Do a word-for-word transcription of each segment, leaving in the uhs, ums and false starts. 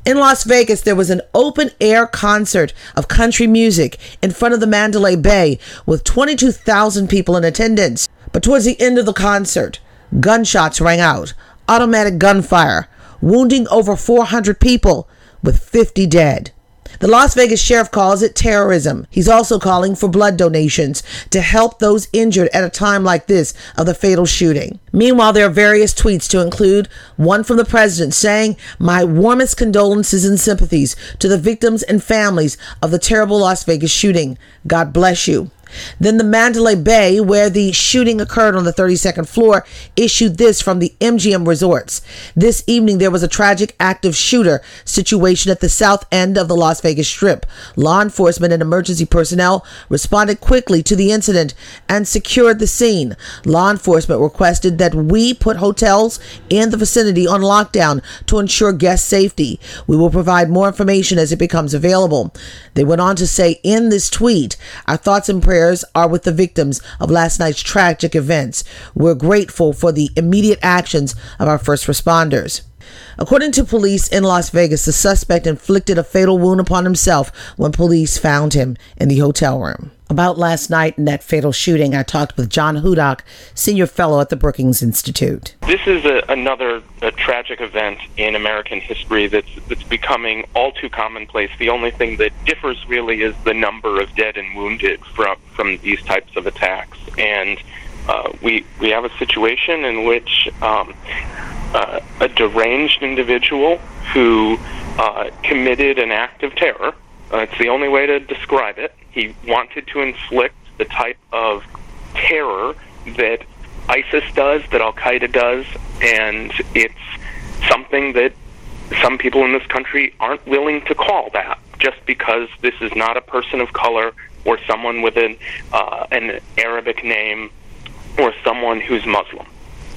In Las Vegas, there was an open-air concert of country music in front of the Mandalay Bay with twenty-two thousand people in attendance. But towards the end of the concert, gunshots rang out, automatic gunfire, wounding over four hundred people with fifty dead. The Las Vegas sheriff calls it terrorism. He's also calling for blood donations to help those injured at a time like this of the fatal shooting. Meanwhile, there are various tweets to include one from the president saying, "My warmest condolences and sympathies to the victims and families of the terrible Las Vegas shooting. God bless you." Then the Mandalay Bay, where the shooting occurred on the thirty-second floor, issued this from the M G M Resorts. This evening, there was a tragic active shooter situation at the south end of the Las Vegas Strip. Law enforcement and emergency personnel responded quickly to the incident and secured the scene. Law enforcement requested that we put hotels in the vicinity on lockdown to ensure guest safety. We will provide more information as it becomes available. They went on to say in this tweet, "Our thoughts and prayers are with the victims of last night's tragic events. We're grateful for the immediate actions of our first responders." According to police in Las Vegas, the suspect inflicted a fatal wound upon himself when police found him in the hotel room. About last night and that fatal shooting, I talked with John Hudak, senior fellow at the Brookings Institute. This is a, another a tragic event in American history that's, that's becoming all too commonplace. The only thing that differs really is the number of dead and wounded from, from these types of attacks. And uh, we, we have a situation in which um, uh, a deranged individual who uh, committed an act of terror, uh, it's the only way to describe it. He wanted to inflict the type of terror that ISIS does, that Al-Qaeda does, and it's something that some people in this country aren't willing to call that, just because this is not a person of color or someone with an, uh, an Arabic name or someone who's Muslim.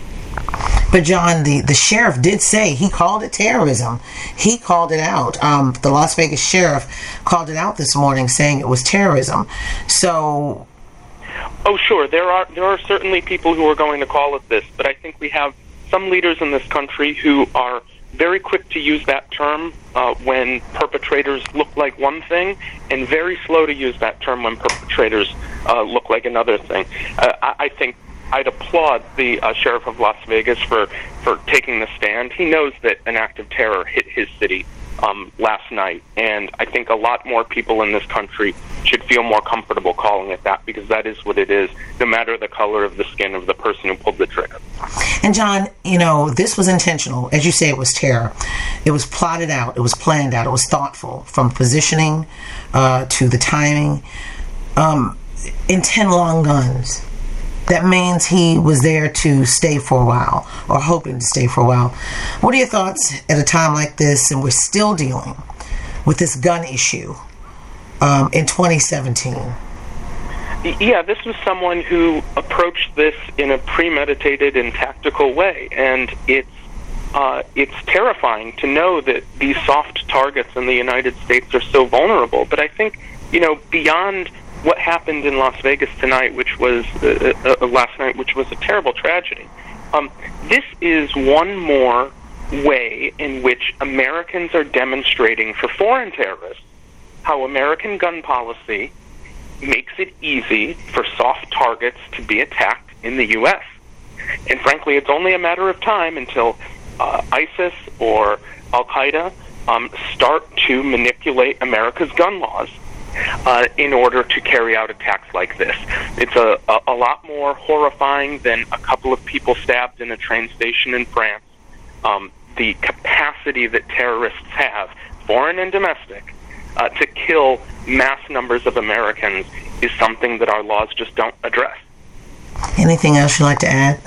But John, the, the sheriff did say he called it terrorism. He called it out. Um, the Las Vegas sheriff called it out this morning, saying it was terrorism. So, oh, sure, there are there are certainly people who are going to call it this, but I think we have some leaders in this country who are very quick to use that term uh, when perpetrators look like one thing, and very slow to use that term when perpetrators uh, look like another thing. Uh, I, I think I'd applaud the uh, sheriff of Las Vegas for, for taking the stand. He knows that an act of terror hit his city um, last night, and I think a lot more people in this country should feel more comfortable calling it that, because that is what it is, no matter the color of the skin of the person who pulled the trigger. And John, you know, this was intentional. As you say, it was terror. It was plotted out. It was planned out. It was thoughtful, from positioning uh, to the timing. Um, in ten long guns. That means he was there to stay for a while, or hoping to stay for a while. What are your thoughts at a time like this, and we're still dealing with this gun issue um, in twenty seventeen? Yeah, this was someone who approached this in a premeditated and tactical way, and it's uh, it's terrifying to know that these soft targets in the United States are so vulnerable. But I think, you know, beyond what happened in Las Vegas tonight, which was uh, uh, last night, which was a terrible tragedy. Um, this is one more way in which Americans are demonstrating for foreign terrorists how American gun policy makes it easy for soft targets to be attacked in the U S. And frankly, it's only a matter of time until uh, ISIS or Al-Qaeda um, start to manipulate America's gun laws Uh, in order to carry out attacks like this. It's a, a, a lot more horrifying than a couple of people stabbed in a train station in France. Um, the capacity that terrorists have, foreign and domestic, uh, to kill mass numbers of Americans is something that our laws just don't address. Anything else you'd like to add?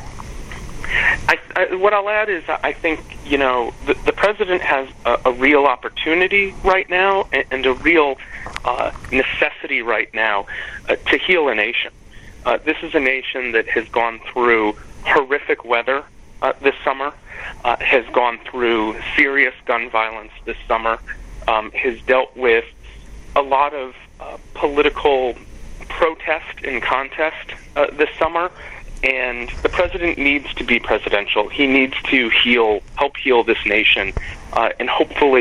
I, I, what I'll add is I think, you know, the, the president has a, a real opportunity right now and, and a real uh, necessity right now uh, to heal a nation. Uh, this is a nation that has gone through horrific weather uh, this summer, uh, has gone through serious gun violence this summer, um, has dealt with a lot of uh, political protest and contest uh, this summer. And the president needs to be presidential. He needs to heal, help heal this nation, uh, and hopefully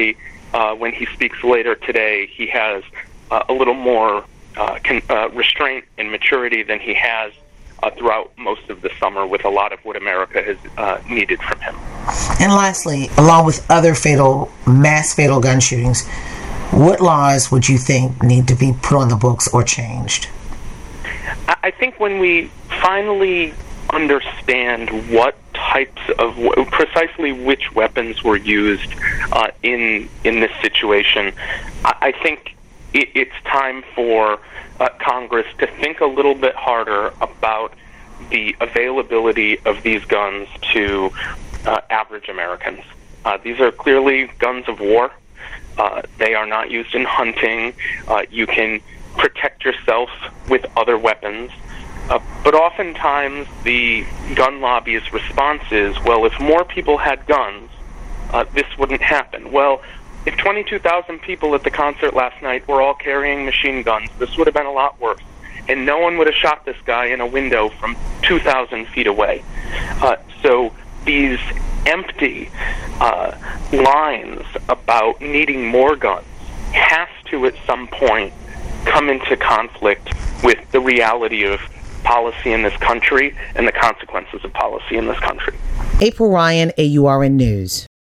uh, when he speaks later today, he has uh, a little more uh, con- uh, restraint and maturity than he has uh, throughout most of the summer with a lot of what America has uh, needed from him. And lastly, along with other fatal, mass fatal gun shootings, what laws would you think need to be put on the books or changed? I think when we finally understand what types of, precisely which weapons were used uh, in in this situation, I think it, it's time for uh, Congress to think a little bit harder about the availability of these guns to uh, average Americans. Uh, these are clearly guns of war. Uh, they are not used in hunting. Uh, you can protect yourself with other weapons. Uh, but oftentimes the gun lobby's response is, well, if more people had guns, uh, this wouldn't happen. Well, if twenty-two thousand people at the concert last night were all carrying machine guns, this would have been a lot worse. And no one would have shot this guy in a window from two thousand feet away. Uh, so these empty uh, lines about needing more guns has to, at some point, come into conflict with the reality of policy in this country and the consequences of policy in this country. April Ryan, A U R N News.